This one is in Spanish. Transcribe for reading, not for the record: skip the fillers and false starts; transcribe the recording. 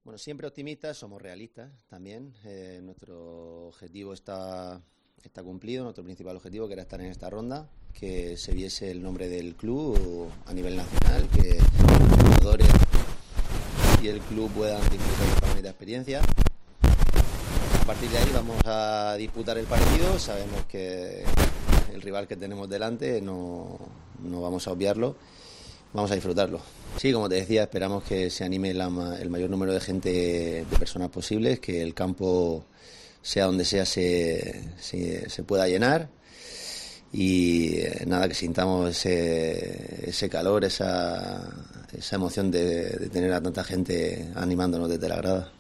Bueno, siempre optimistas, somos realistas también. Nuestro objetivo está cumplido, nuestro principal objetivo, que era estar en esta ronda, que se viese el nombre del club a nivel nacional, que los jugadores y el club puedan disfrutar de esta bonita experiencia. A partir de ahí vamos a disputar el partido. Sabemos que el rival que tenemos delante no vamos a obviarlo, vamos a disfrutarlo. Sí, como te decía, esperamos que se anime el mayor número de gente, de personas posibles, que el campo, sea donde sea, se pueda llenar y nada, que sintamos ese calor, esa emoción de tener a tanta gente animándonos desde la grada.